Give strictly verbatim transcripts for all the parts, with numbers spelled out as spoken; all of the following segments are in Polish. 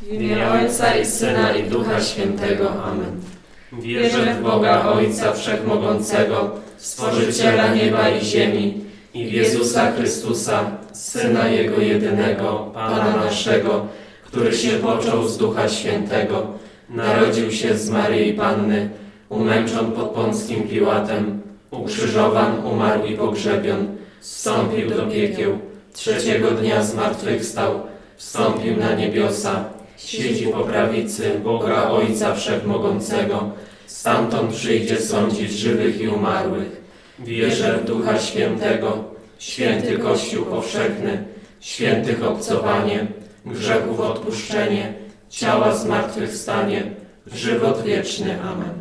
W imię Ojca i Syna i Ducha Świętego. Amen. Wierzę w Boga Ojca Wszechmogącego, Stworzyciela nieba i ziemi, i w Jezusa Chrystusa, Syna Jego jedynego, Pana naszego, który się począł z Ducha Świętego, narodził się z Maryi Panny, umęczon pod Pąckim Piłatem, ukrzyżowan, umarł i pogrzebion, zstąpił do piekieł, trzeciego dnia zmartwychwstał, wstąpił na niebiosa, siedzi po prawicy Boga Ojca Wszechmogącego, stamtąd przyjdzie sądzić żywych i umarłych. Wierzę w Ducha Świętego, święty Kościół powszechny, świętych obcowanie, grzechów odpuszczenie, ciała zmartwychwstanie, żywot wieczny. Amen.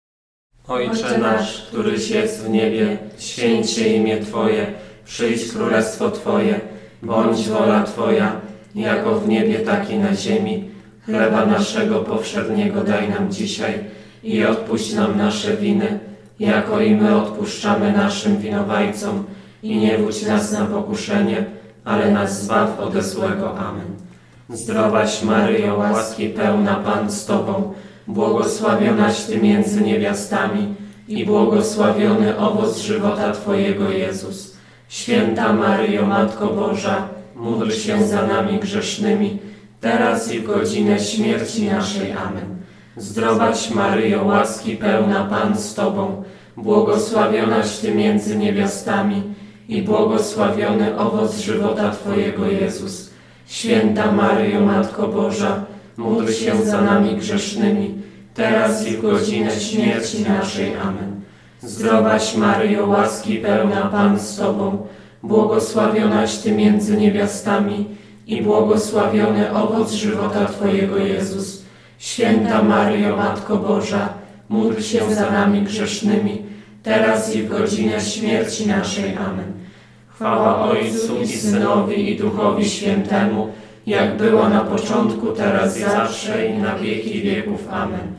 Ojcze nasz, któryś jest w niebie, święć się imię Twoje, przyjdź królestwo Twoje, bądź wola Twoja, jako w niebie, tak i na ziemi. Chleba naszego powszedniego daj nam dzisiaj i odpuść nam nasze winy, jako i my odpuszczamy naszym winowajcom. I nie wódź nas na pokuszenie, ale nas zbaw ode złego. Amen. Zdrowaś Maryjo, łaski pełna, Pan z Tobą, błogosławionaś Ty między niewiastami i błogosławiony owoc żywota Twojego, Jezus. Święta Maryjo, Matko Boża, módl się za nami grzesznymi, teraz i w godzinę śmierci naszej. Amen. Zdrowaś Maryjo, łaski pełna, Pan z Tobą, błogosławionaś Ty między niewiastami i błogosławiony owoc żywota Twojego, Jezus. Święta Maryjo, Matko Boża, módl się za nami grzesznymi, teraz i w godzinę śmierci naszej. Amen. Zdrowaś Maryjo, łaski pełna, Pan z Tobą, błogosławionaś Ty między niewiastami i błogosławiony owoc żywota Twojego, Jezus. Święta Maryjo, Matko Boża, módl się za nami grzesznymi, teraz i w godzinę śmierci naszej. Amen. Chwała Ojcu i Synowi i Duchowi Świętemu, jak było na początku, teraz i zawsze i na wieki wieków. Amen.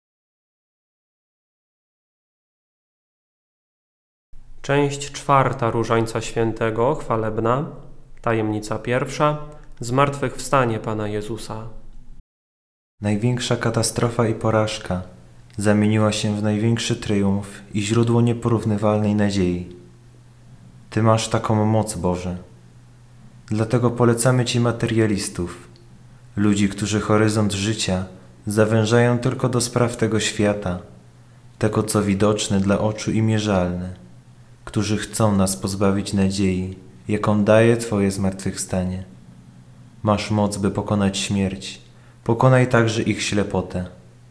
Część czwarta Różańca Świętego, chwalebna, tajemnica pierwsza, zmartwychwstanie Pana Jezusa. Największa katastrofa i porażka zamieniła się w największy triumf i źródło nieporównywalnej nadziei. Ty masz taką moc, Boże. Dlatego polecamy Ci materialistów, ludzi, którzy horyzont życia zawężają tylko do spraw tego świata, tego co widoczne dla oczu i mierzalne, którzy chcą nas pozbawić nadziei, jaką daje Twoje zmartwychwstanie. Masz moc, by pokonać śmierć, pokonaj także ich ślepotę.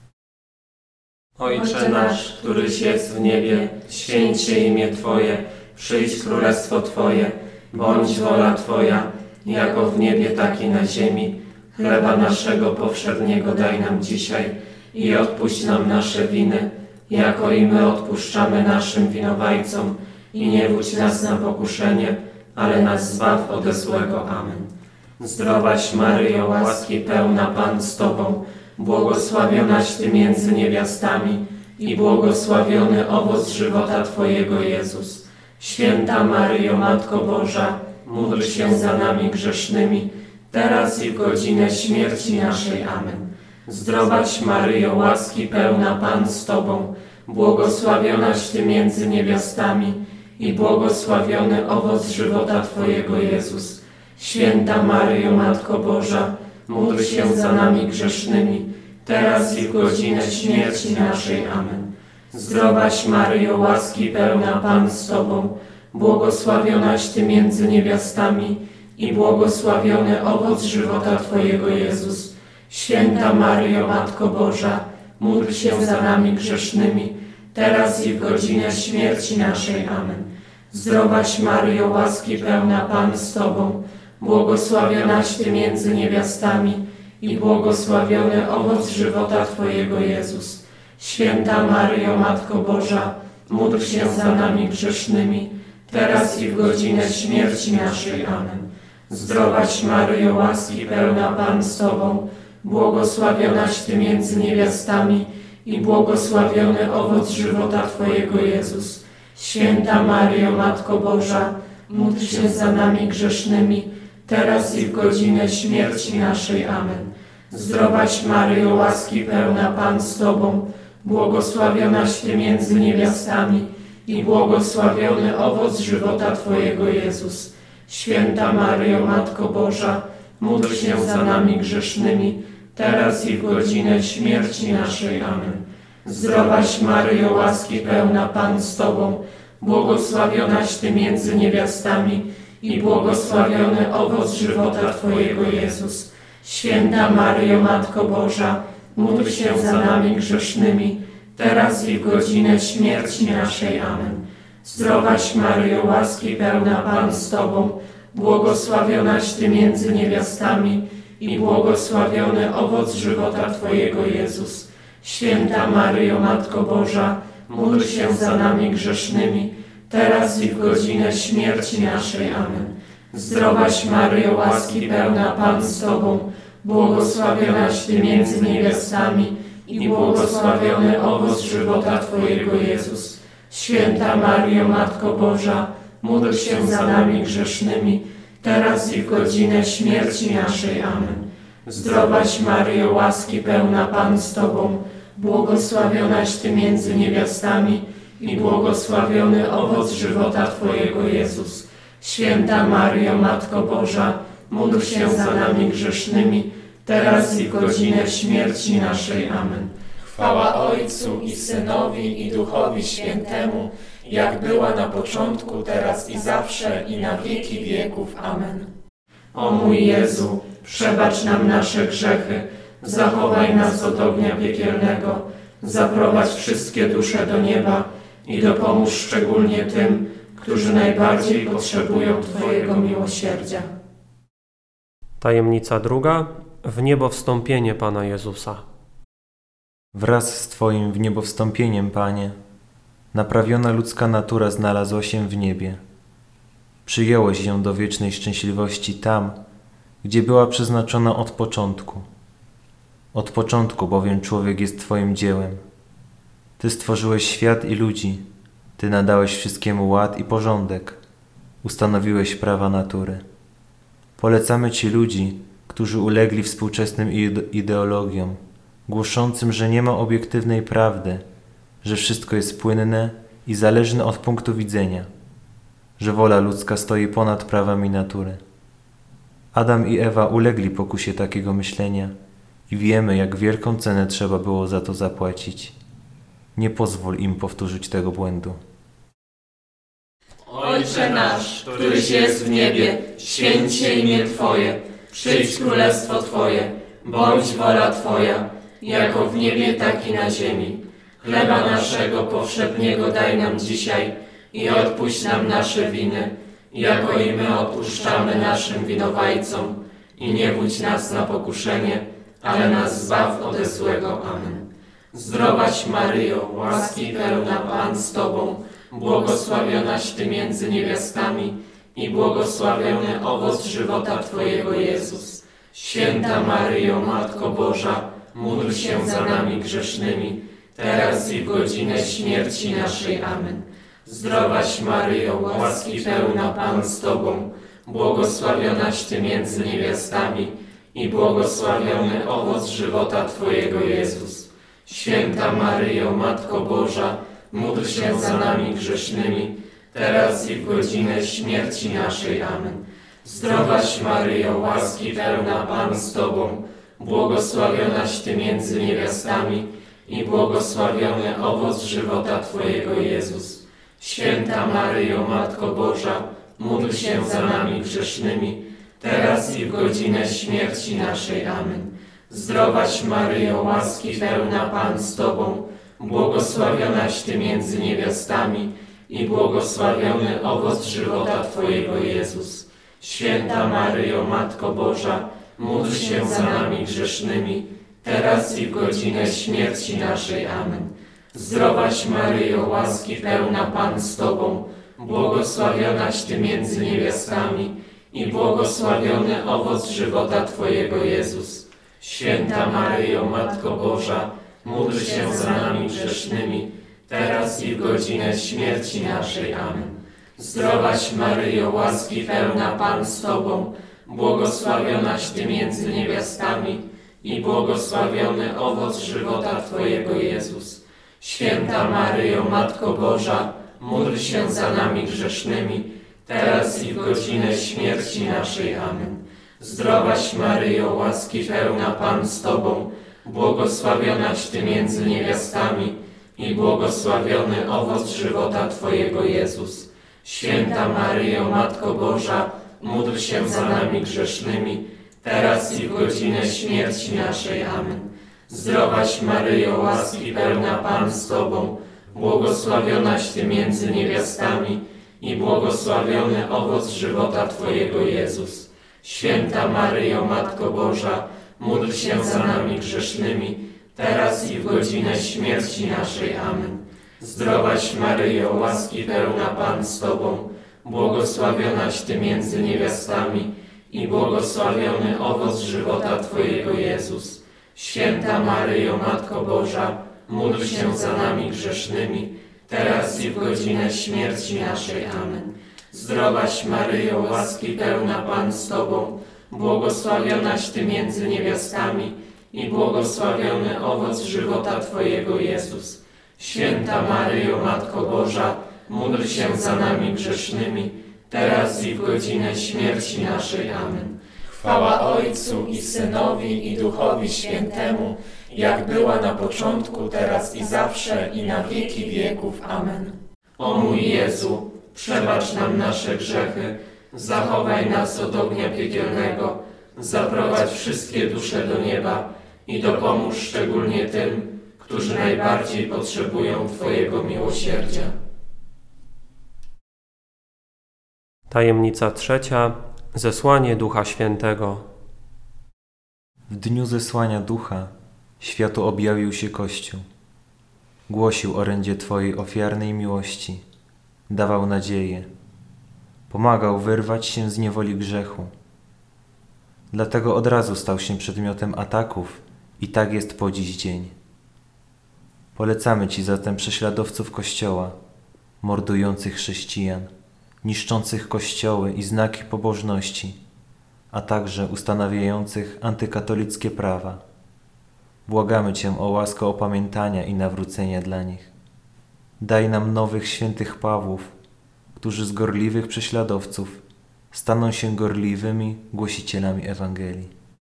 Ojcze nasz, któryś jest w niebie, święć się imię Twoje, przyjdź królestwo Twoje, bądź wola Twoja, jako w niebie, tak i na ziemi. Chleba naszego powszedniego daj nam dzisiaj i odpuść nam nasze winy, jako i my odpuszczamy naszym winowajcom. I nie wódź nas na pokuszenie, ale nas zbaw ode złego. Amen. Zdrowaś Maryjo, łaski pełna, Pan z Tobą, błogosławionaś Ty między niewiastami i błogosławiony owoc żywota Twojego, Jezus. Święta Maryjo, Matko Boża, módl się za nami grzesznymi, teraz i w godzinę śmierci naszej. Amen. Zdrowaś Maryjo, łaski pełna, Pan z Tobą, błogosławionaś Ty między niewiastami i błogosławiony owoc żywota Twojego, Jezus. Święta Maryjo, Matko Boża, módl się za nami grzesznymi, teraz i w godzinę śmierci naszej. Amen. Zdrowaś Maryjo, łaski pełna, Pan z Tobą, błogosławionaś Ty między niewiastami i błogosławiony owoc żywota Twojego, Jezus. Święta Maryjo, Matko Boża, módl się za nami grzesznymi, teraz i w godzinę śmierci naszej. Amen. Zdrowaś Maryjo, łaski pełna, Pan z Tobą, błogosławionaś Ty między niewiastami i błogosławiony owoc żywota Twojego, Jezus. Święta Maryjo, Matko Boża, módl się za nami grzesznymi, teraz i w godzinę śmierci naszej. Amen. Zdrowaś Maryjo, łaski pełna, Pan z Tobą, błogosławionaś Ty między niewiastami i błogosławiony owoc żywota Twojego, Jezus. Święta Maryjo, Matko Boża, módl się za nami grzesznymi, teraz i w godzinę śmierci naszej. Amen. Zdrowaś Maryjo, łaski pełna, Pan z Tobą, błogosławionaś Ty między niewiastami i błogosławiony owoc żywota Twojego, Jezus. Święta Maryjo, Matko Boża, módl się za nami grzesznymi, teraz i w godzinę śmierci naszej. Amen. Zdrowaś Maryjo, łaski pełna, Pan z Tobą, błogosławionaś Ty między niewiastami i błogosławiony owoc żywota Twojego, Jezus. Święta Maryjo, Matko Boża, módl się za nami grzesznymi, teraz i w godzinę śmierci naszej. Amen. Zdrowaś Maryjo, łaski pełna, Pan z Tobą, błogosławionaś Ty między niewiastami i błogosławiony owoc żywota Twojego, Jezus. Święta Maryjo, Matko Boża, módl się za nami grzesznymi, teraz i w godzinę śmierci naszej. Amen. Zdrowaś Maryjo, łaski pełna, Pan z Tobą, błogosławionaś Ty między niewiastami i błogosławiony owoc żywota Twojego, Jezus. Święta Maryjo, Matko Boża, módl się za nami grzesznymi, teraz i w godzinę śmierci naszej. Amen. Zdrowaś Maryjo, łaski pełna, Pan z Tobą, błogosławionaś Ty między niewiastami i błogosławiony owoc żywota Twojego, Jezus. Święta Maryjo, Matko Boża, módl się za nami grzesznymi, teraz i w godzinę śmierci naszej. Amen. Chwała Ojcu i Synowi i Duchowi Świętemu, jak była na początku, teraz i zawsze, i na wieki wieków. Amen. O mój Jezu, przebacz nam nasze grzechy, zachowaj nas od ognia piekielnego, zaprowadź wszystkie dusze do nieba i dopomóż szczególnie tym, którzy najbardziej potrzebują Twojego miłosierdzia. Tajemnica druga. W niebo wstąpienie Pana Jezusa. Wraz z Twoim w niebo wstąpieniem, Panie, naprawiona ludzka natura znalazła się w niebie. Przyjąłeś ją do wiecznej szczęśliwości tam, gdzie była przeznaczona od początku. Od początku bowiem człowiek jest Twoim dziełem. Ty stworzyłeś świat i ludzi, Ty nadałeś wszystkiemu ład i porządek, ustanowiłeś prawa natury. Polecamy Ci ludzi, którzy ulegli współczesnym ideologiom, głoszącym, że nie ma obiektywnej prawdy, że wszystko jest płynne i zależne od punktu widzenia, że wola ludzka stoi ponad prawami natury. Adam i Ewa ulegli pokusie takiego myślenia i wiemy, jak wielką cenę trzeba było za to zapłacić. Nie pozwól im powtórzyć tego błędu. Ojcze nasz, któryś jest w niebie, święć się imię Twoje, przyjdź królestwo Twoje, bądź wola Twoja, jako w niebie, tak i na ziemi. Chleba naszego powszedniego daj nam dzisiaj i odpuść nam nasze winy, jako i my odpuszczamy naszym winowajcom. I nie wódź nas na pokuszenie, ale nas zbaw ode złego. Amen. Zdrowaś Maryjo, łaski pełna, Pan z Tobą, błogosławionaś Ty między niewiastami i błogosławiony owoc żywota Twojego, Jezus. Święta Maryjo, Matko Boża, módl się za nami grzesznymi, teraz i w godzinę śmierci naszej. Amen. Zdrowaś Maryjo, łaski pełna, Pan z Tobą, błogosławionaś Ty między niewiastami i błogosławiony owoc żywota Twojego, Jezus. Święta Maryjo, Matko Boża, módl się za nami grzesznymi, teraz i w godzinę śmierci naszej. Amen. Zdrowaś Maryjo, łaski pełna, Pan z Tobą, błogosławionaś Ty między niewiastami i błogosławiony owoc żywota Twojego, Jezus. Święta Maryjo, Matko Boża, módl się za nami grzesznymi, teraz i w godzinę śmierci naszej. Amen. Zdrowaś Maryjo, łaski pełna, Pan z Tobą, błogosławionaś Ty między niewiastami i błogosławiony owoc żywota Twojego, Jezus. Święta Maryjo, Matko Boża, módl się za nami grzesznymi, teraz i w godzinę śmierci naszej. Amen. Zdrowaś Maryjo, łaski pełna, Pan z Tobą, błogosławionaś Ty między niewiastami i błogosławiony owoc żywota Twojego, Jezus. Święta Maryjo, Matko Boża, módl się za nami grzesznymi, teraz i w godzinę śmierci naszej. Amen. Zdrowaś Maryjo, łaski pełna, Pan z Tobą, błogosławionaś Ty między niewiastami i błogosławiony owoc żywota Twojego Jezus. Święta Maryjo, Matko Boża, módl się za nami grzesznymi, teraz i w godzinę śmierci naszej. Amen. Zdrowaś Maryjo, łaski pełna, Pan z Tobą, błogosławionaś Ty między niewiastami i błogosławiony owoc żywota Twojego Jezus. Święta Maryjo, Matko Boża, módl się za nami grzesznymi, teraz i w godzinę śmierci naszej. Amen. Zdrowaś Maryjo, łaski pełna, Pan z Tobą, błogosławionaś Ty między niewiastami i błogosławiony owoc żywota Twojego Jezus. Święta Maryjo, Matko Boża, módl się za nami grzesznymi, teraz i w godzinę śmierci naszej. Amen. Zdrowaś Maryjo, łaski pełna, Pan z Tobą, błogosławionaś Ty między niewiastami i błogosławiony owoc żywota Twojego Jezus. Święta Maryjo, Matko Boża, módl się za nami grzesznymi, teraz i w godzinę śmierci naszej. Amen. Zdrowaś Maryjo, łaski pełna, Pan z Tobą, błogosławionaś Ty między niewiastami i błogosławiony owoc żywota Twojego Jezus. Święta Maryjo, Matko Boża, módl się za nami grzesznymi, teraz i w godzinę śmierci naszej. Amen. Chwała Ojcu i Synowi i Duchowi Świętemu, jak była na początku, teraz i zawsze, i na wieki wieków. Amen. O mój Jezu, przebacz nam nasze grzechy, zachowaj nas od ognia piekielnego, zaprowadź wszystkie dusze do nieba i dopomóż szczególnie tym, którzy najbardziej potrzebują Twojego miłosierdzia. Tajemnica trzecia. Zesłanie Ducha Świętego. W dniu zesłania Ducha światu objawił się Kościół. Głosił orędzie Twojej ofiarnej miłości, dawał nadzieję, pomagał wyrwać się z niewoli grzechu. Dlatego od razu stał się przedmiotem ataków i tak jest po dziś dzień. Polecamy Ci zatem prześladowców Kościoła, mordujących chrześcijan, niszczących kościoły i znaki pobożności, a także ustanawiających antykatolickie prawa. Błagamy Cię o łaskę opamiętania i nawrócenia dla nich. Daj nam nowych świętych Pawłów, którzy z gorliwych prześladowców staną się gorliwymi głosicielami Ewangelii.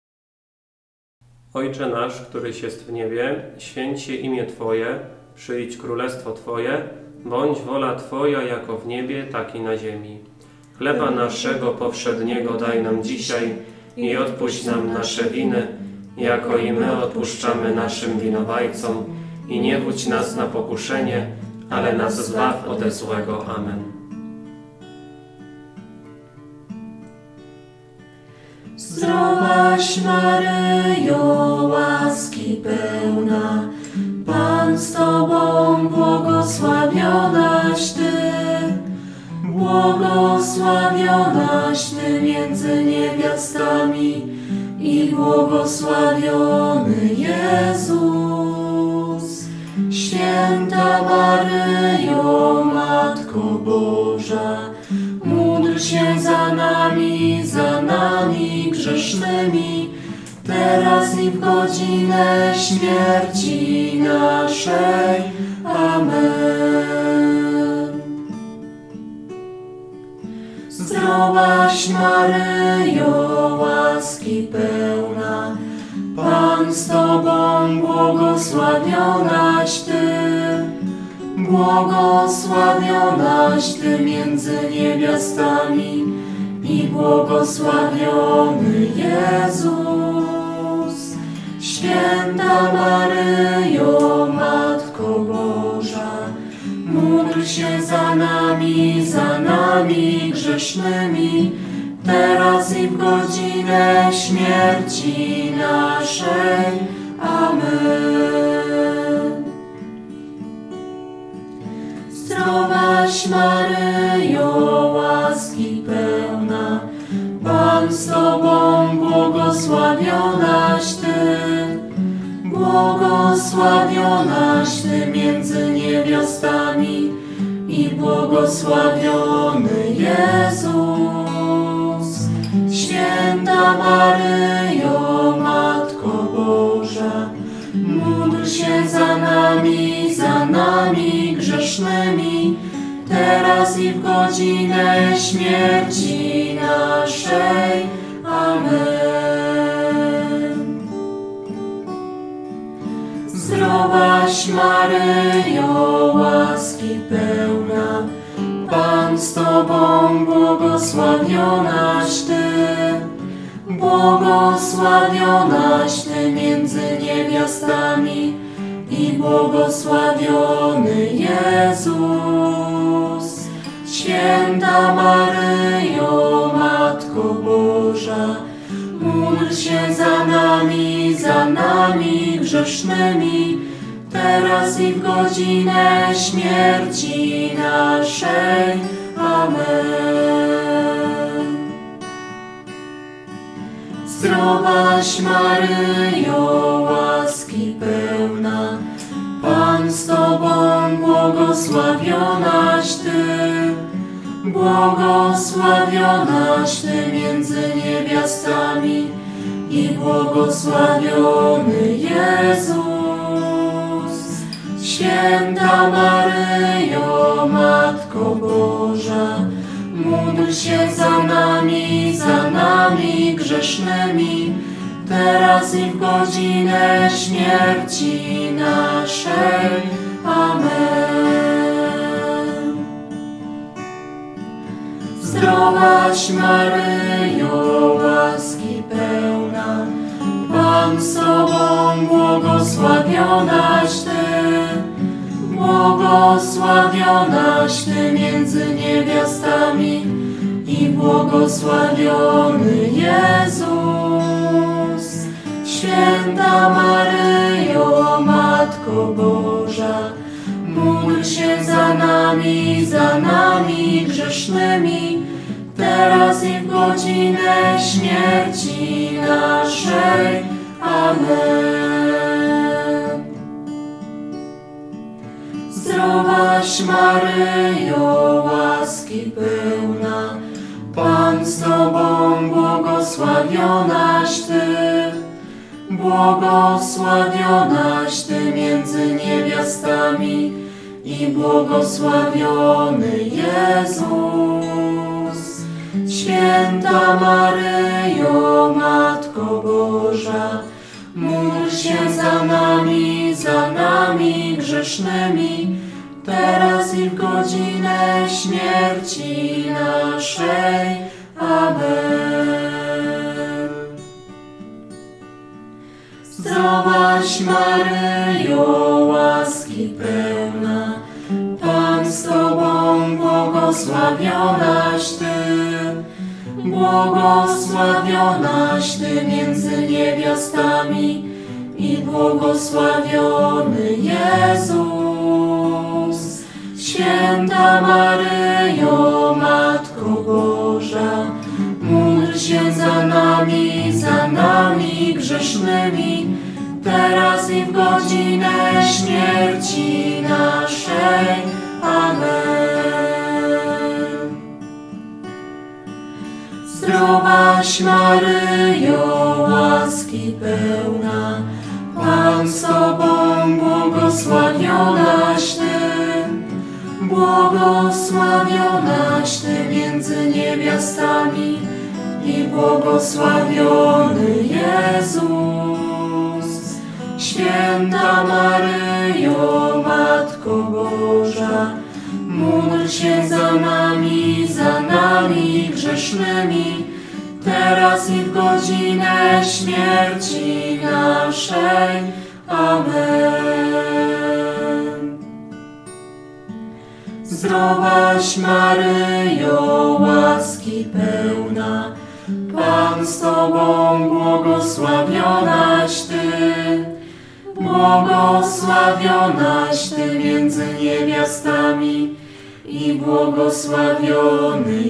Ojcze nasz, któryś jest w niebie, święć się imię Twoje, przyjdź królestwo Twoje, bądź wola Twoja jako w niebie, tak i na ziemi. Chleba naszego powszedniego daj nam dzisiaj i odpuść nam nasze winy, jako i my odpuszczamy naszym winowajcom. I nie wódź nas na pokuszenie, ale nas zbaw ode złego. Amen. Zdrowaś Maryjo, łaski pełna, Pan z Tobą, błogosławionaś Ty, błogosławionaś Ty między niewiastami i błogosławiony Jezus. Święta Maryjo, Matko Boża, módl się za nami, za nami grzesznymi, teraz i w godzinę śmierci naszej. Amen. Zdrowaś Maryjo, łaski pełna, Pan z Tobą, błogosławionaś Ty, błogosławionaś Ty między niewiastami i błogosławiony Jezus. Święta Maryjo, Matko Boża, módl się za nami, za nami grzesznymi, teraz i w godzinę śmierci naszej. Amen. Zdrowaś Maryjo, łaski pełna, Pan z Tobą, błogosławionaś Ty, błogosławionaś Ty między niewiastami i błogosławiony Jezus. Święta Maryjo, Matko Boża, módl się za nami, za nami grzesznymi, teraz i w godzinę śmierci naszej. Amen. Zdrowaś Maryjo, łaski pełna, Pan z Tobą, błogosławionaś Ty, błogosławionaś Ty między niewiastami i błogosławiony Jezus. Święta Maryjo, Matko Boża, módl się za nami, za nami grzesznymi, teraz i w godzinę śmierci naszej. Amen. Zdrowaś Maryjo, łaski pełna, Pan z Tobą, błogosławionaś Ty, błogosławionaś Ty między niewiastami i błogosławiony Jezus. Święta Maryjo, Matko Boża, módl się za nami, za nami grzesznymi, teraz i w godzinę śmierci naszej. Amen. Zdrowaś Maryjo, łaski pełna, Pan z Tobą, błogosławionaś Ty, błogosławionaś Ty między niewiastami i błogosławiony Jezus. Święta Maryjo, Matko Boża, módl się za nami, za nami grzesznymi, teraz i w godzinę śmierci naszej. Amen. Zdrowaś Maryjo, łaski pełna, Pan z Tobą, błogosławionaś Ty, błogosławionaś Ty między niewiastami i błogosławiony Jezus. Święta Maryjo, Matko Boża, módl się za nami, za nami grzesznymi, teraz i w godzinę śmierci naszej. Amen. Zdrowaś Maryjo, łaski pełna, Pan z Tobą, błogosławionaś Ty, błogosławionaś Ty między niewiastami i błogosławiony Jezus. Święta Maryjo, Matko Boża, módl się za nami, za nami grzesznymi, teraz i w godzinę śmierci naszej. Amen. Zdrowaś Maryjo, łaski pełna, Pan z Tobą, błogosławionaś Ty, błogosławionaś Ty między niewiastami i błogosławiony Jezus. Święta Maryjo, Matko Boża, módl się za nami, za nami grzesznymi, teraz i w godzinę śmierci naszej. Amen. Zdrowaś Maryjo, łaski pełna, Pan z Tobą, błogosławionaś Ty, błogosławionaś Ty między niewiastami i błogosławiony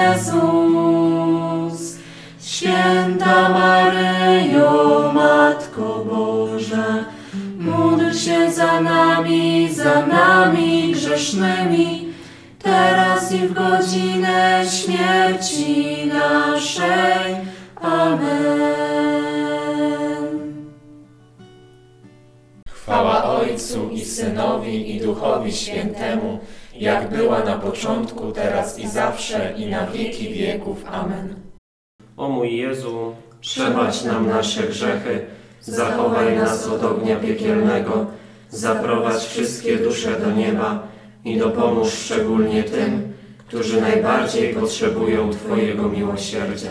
Jezus. Święta Maryjo, Matko Boża, módl się za nami, za nami grzesznymi, teraz i w godzinę śmierci naszej. Amen. Ojcu i Synowi i Duchowi Świętemu, jak była na początku, teraz i zawsze, i na wieki wieków. Amen. O mój Jezu, Przebacz nam nasze grzechy, zachowaj nas od ognia piekielnego, zaprowadź wszystkie dusze do nieba i dopomóż szczególnie tym, którzy najbardziej potrzebują Twojego miłosierdzia.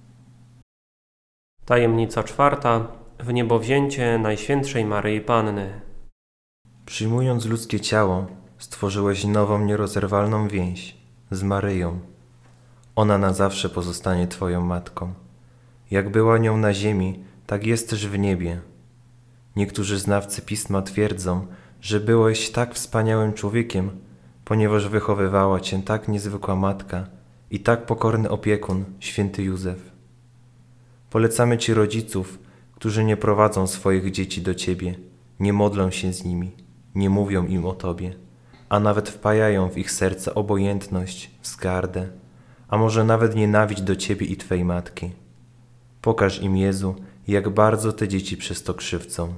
tajemnica czwarta, wniebowzięcie Najświętszej Maryi Panny. Przyjmując ludzkie ciało, stworzyłeś nową, nierozerwalną więź z Maryją. Ona na zawsze pozostanie Twoją matką. Jak była nią na ziemi, tak jest też w niebie. Niektórzy znawcy Pisma twierdzą, że byłeś tak wspaniałym człowiekiem, ponieważ wychowywała Cię tak niezwykła matka i tak pokorny opiekun, święty Józef. Polecamy Ci rodziców, którzy nie prowadzą swoich dzieci do Ciebie, nie modlą się z nimi, nie mówią im o Tobie, a nawet wpajają w ich serce obojętność, wzgardę, a może nawet nienawiść do Ciebie i Twej matki. Pokaż im, Jezu, jak bardzo te dzieci przez to krzywdzą.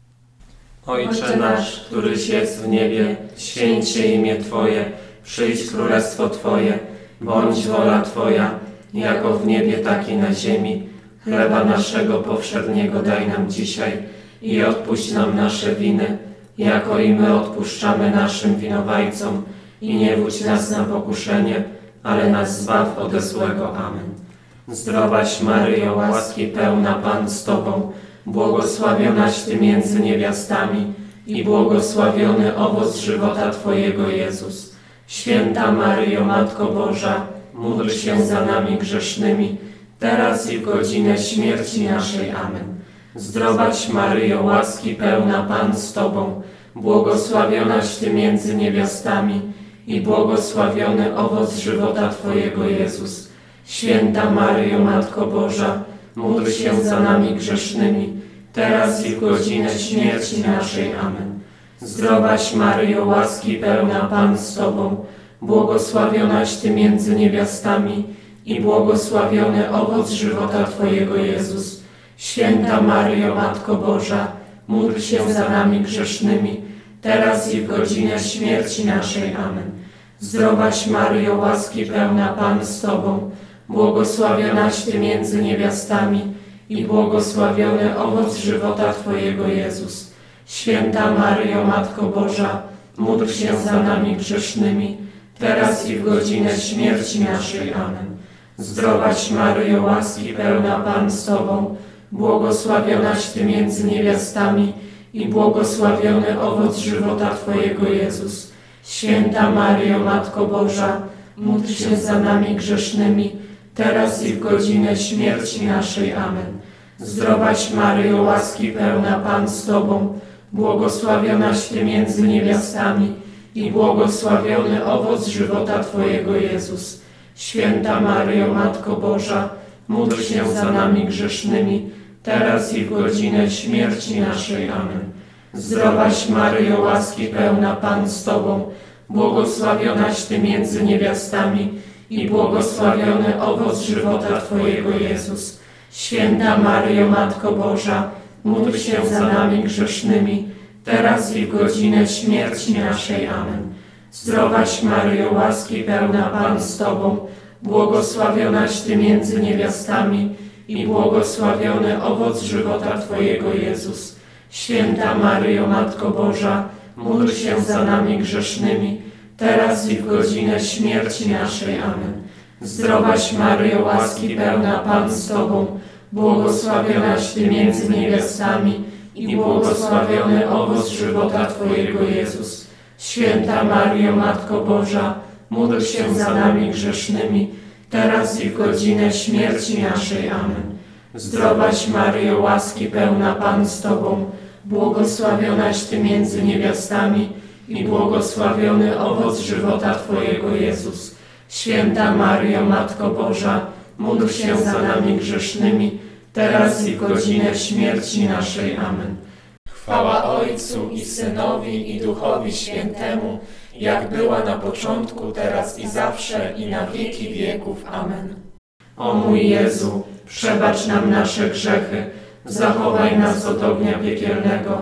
Ojcze nasz, któryś jest w niebie, święć się imię Twoje, przyjdź królestwo Twoje, bądź wola Twoja, jako w niebie, tak i na ziemi. Chleba naszego powszedniego daj nam dzisiaj i odpuść nam nasze winy, jako i my odpuszczamy naszym winowajcom. I nie wódź nas na pokuszenie, ale nas zbaw ode złego. Amen. Zdrowaś Maryjo, łaski pełna, Pan z Tobą, błogosławionaś Ty między niewiastami i błogosławiony owoc żywota Twojego, Jezus. Święta Maryjo, Matko Boża, módl się za nami grzesznymi, teraz i w godzinę śmierci naszej. Amen. Zdrowaś Maryjo, łaski pełna, Pan z Tobą, błogosławionaś Ty między niewiastami i błogosławiony owoc żywota Twojego, Jezus. Święta Maryjo, Matko Boża, módl się za nami grzesznymi, teraz i w godzinę śmierci naszej. Amen. Zdrowaś Maryjo, łaski pełna, Pan z Tobą, błogosławionaś Ty między niewiastami i błogosławiony owoc żywota Twojego, Jezus. Święta Maryjo, Matko Boża, módl się za nami grzesznymi, teraz i w godzinę śmierci naszej. Amen. Zdrowaś Maryjo, łaski pełna, Pan z Tobą, błogosławionaś Ty między niewiastami i błogosławiony owoc żywota Twojego, Jezus. Święta Maryjo, Matko Boża, módl się za nami grzesznymi, teraz i w godzinę śmierci naszej. Amen. Zdrowaś Maryjo, łaski pełna, Pan z Tobą, błogosławionaś Ty między niewiastami i błogosławiony owoc żywota Twojego, Jezus. Święta Maryjo, Matko Boża, módl się za nami grzesznymi, teraz i w godzinę śmierci naszej. Amen. Zdrowaś Maryjo, łaski pełna, Pan z Tobą, błogosławionaś Ty między niewiastami i błogosławiony owoc żywota Twojego, Jezus. Święta Maryjo, Matko Boża, módl się za nami grzesznymi, teraz i w godzinę śmierci naszej. Amen. Zdrowaś Maryjo, łaski pełna, Pan z Tobą, błogosławionaś Ty między niewiastami i błogosławiony owoc żywota Twojego, Jezus. Święta Maryjo, Matko Boża, módl się za nami grzesznymi, teraz i w godzinę śmierci naszej. Amen. Zdrowaś Maryjo, łaski pełna, Pan z Tobą, błogosławionaś Ty między niewiastami i błogosławiony owoc żywota Twojego, Jezus. Święta Maryjo, Matko Boża, módl się za nami grzesznymi, teraz i w godzinę śmierci naszej. Amen. Zdrowaś Maryjo, łaski pełna, Pan z Tobą, błogosławionaś Ty między niewiastami i błogosławiony owoc żywota Twojego, Jezus. Święta Maryjo, Matko Boża, módl się za nami grzesznymi, teraz i w godzinę śmierci naszej. Amen. Zdrowaś Maryjo, łaski pełna, Pan z Tobą, błogosławionaś Ty między niewiastami i błogosławiony owoc żywota Twojego, Jezus. Święta Maryjo, Matko Boża, módl się za nami grzesznymi, teraz i w godzinę śmierci naszej. Amen. Chwała Ojcu i Synowi i Duchowi Świętemu, jak była na początku, teraz i zawsze, i na wieki wieków. Amen. O mój Jezu, przebacz nam nasze grzechy, zachowaj nas od ognia piekielnego,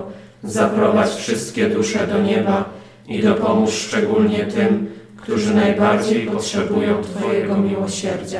zaprowadź wszystkie dusze do nieba i dopomóż szczególnie tym, którzy najbardziej potrzebują Twojego miłosierdzia.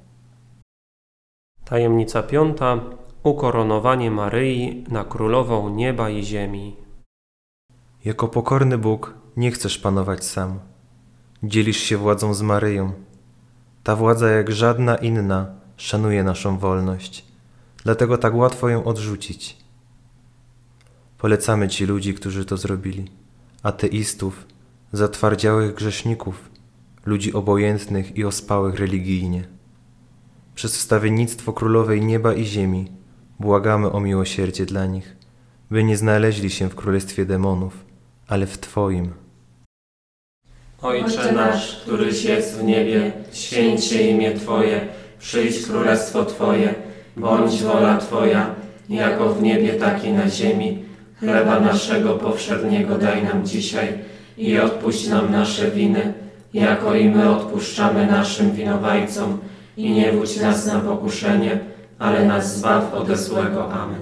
Tajemnica piąta. Ukoronowanie Maryi na królową nieba i ziemi. Jako pokorny Bóg nie chcesz panować sam. Dzielisz się władzą z Maryją. Ta władza jak żadna inna szanuje naszą wolność. Dlatego tak łatwo ją odrzucić. Polecamy Ci ludzi, którzy to zrobili. Ateistów, zatwardziałych grzeszników, ludzi obojętnych i ospałych religijnie. Przez wstawiennictwo Królowej Nieba i Ziemi błagamy o miłosierdzie dla nich, by nie znaleźli się w królestwie demonów, ale w Twoim. Ojcze nasz, któryś jest w niebie, święć się imię Twoje, przyjdź królestwo Twoje, bądź wola Twoja, jako w niebie, tak i na ziemi. Chleba naszego powszedniego daj nam dzisiaj i odpuść nam nasze winy, jako i my odpuszczamy naszym winowajcom. I nie wódź nas na pokuszenie, ale nas zbaw ode złego. Amen.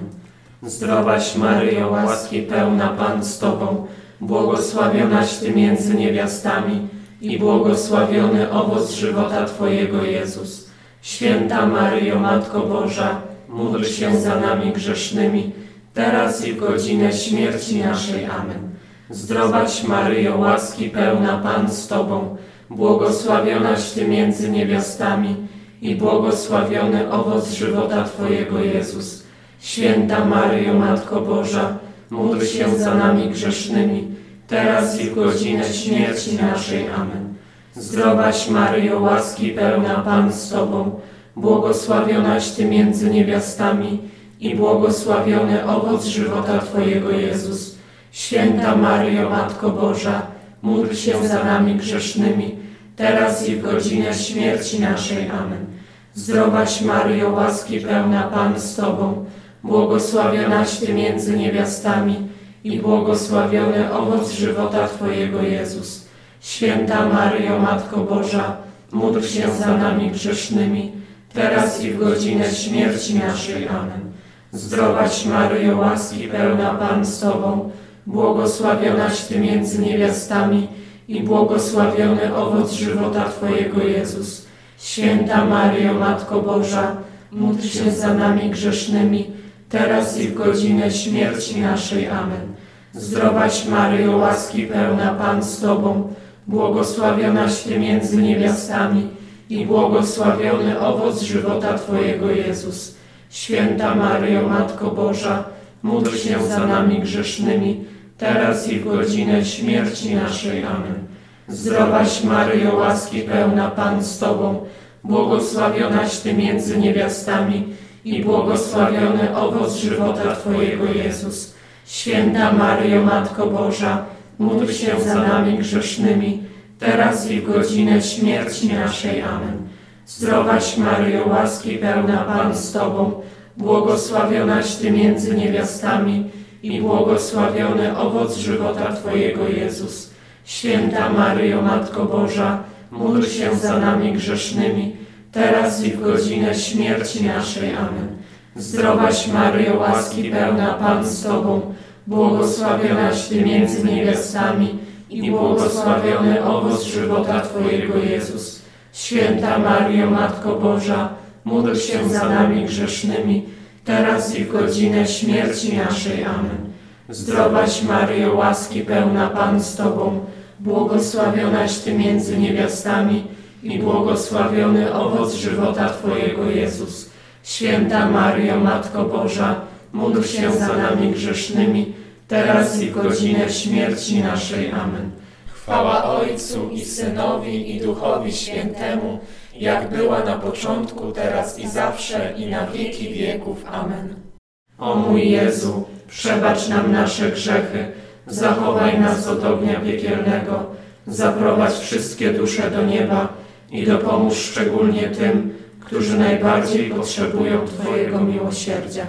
Zdrowaś Maryjo, łaski pełna, Pan z Tobą, błogosławionaś Ty między niewiastami i błogosławiony owoc żywota Twojego, Jezus. Święta Maryjo, Matko Boża, módl się za nami grzesznymi, teraz i w godzinę śmierci naszej. Amen. Zdrowaś Maryjo, łaski pełna, Pan z Tobą, błogosławionaś Ty między niewiastami i błogosławiony owoc żywota Twojego, Jezus. Święta Maryjo, Matko Boża, módl się za nami grzesznymi, teraz i w godzinę śmierci naszej. Amen. Zdrowaś Maryjo, łaski pełna, Pan z Tobą, błogosławionaś Ty między niewiastami i błogosławiony owoc żywota Twojego, Jezus. Święta Maryjo, Matko Boża, módl się za nami grzesznymi, teraz i w godzinę śmierci naszej. Amen. Zdrowaś Maryjo, łaski pełna, Pan z Tobą, błogosławionaś Ty między niewiastami i błogosławiony owoc żywota Twojego, Jezus. Święta Maryjo, Matko Boża, módl się za nami grzesznymi, teraz i w godzinę śmierci naszej. Amen. Zdrowaś Maryjo, łaski pełna, Pan z Tobą, błogosławionaś Ty między niewiastami i błogosławiony owoc żywota Twojego, Jezus. Święta Maryjo, Matko Boża, módl się za nami grzesznymi, teraz i w godzinę śmierci naszej. Amen. Zdrowaś Maryjo, łaski pełna, Pan z Tobą, błogosławionaś Ty między niewiastami i błogosławiony owoc żywota Twojego, Jezus. Święta Maryjo, Matko Boża, módl się za nami grzesznymi, teraz i w godzinę śmierci naszej. Amen. Zdrowaś Maryjo, łaski pełna, Pan z Tobą, błogosławionaś Ty między niewiastami i błogosławiony owoc żywota Twojego, Jezus. Święta Maryjo, Matko Boża, módl się za nami grzesznymi, teraz i w godzinę śmierci naszej. Amen. Zdrowaś Maryjo, łaski pełna, Pan z Tobą, błogosławionaś Ty między niewiastami i błogosławiony owoc żywota Twojego, Jezus. Święta Maryjo, Matko Boża, módl się za nami grzesznymi, teraz i w godzinę śmierci naszej. Amen. Zdrowaś Maryjo, łaski pełna, Pan z Tobą, błogosławionaś Ty między niewiastami i błogosławiony owoc żywota Twojego, Jezus. Święta Maryjo, Matko Boża, módl się za nami grzesznymi, teraz i w godzinę śmierci naszej. Amen. Zdrowaś Maryjo, łaski pełna, Pan z Tobą, błogosławionaś Ty między niewiastami i błogosławiony owoc żywota Twojego, Jezus. Święta Maryjo, Matko Boża, módl się za nami grzesznymi, teraz i w godzinę śmierci naszej. Amen. Chwała Ojcu i Synowi i Duchowi Świętemu, jak była na początku, teraz i zawsze, i na wieki wieków. Amen. O mój Jezu, przebacz nam nasze grzechy, zachowaj nas od ognia piekielnego, zaprowadź wszystkie dusze do nieba i dopomóż szczególnie tym, którzy najbardziej potrzebują Twojego miłosierdzia.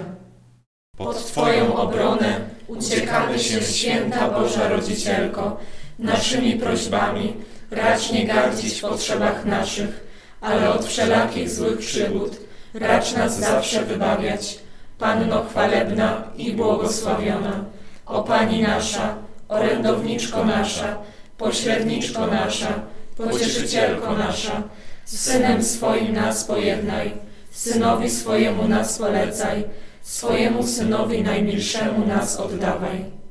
Pod Twoją obronę uciekamy się, Święta Boża Rodzicielko. Naszymi prośbami racz nie gardzić w potrzebach naszych, ale od wszelakich złych przygód racz nas zawsze wybawiać. Panno chwalebna i błogosławiona, O Pani nasza, orędowniczko nasza, pośredniczko nasza, pocieszycielko nasza, z Synem swoim nas pojednaj, Synowi swojemu nas polecaj, swojemu Synowi najmilszemu nas oddawaj.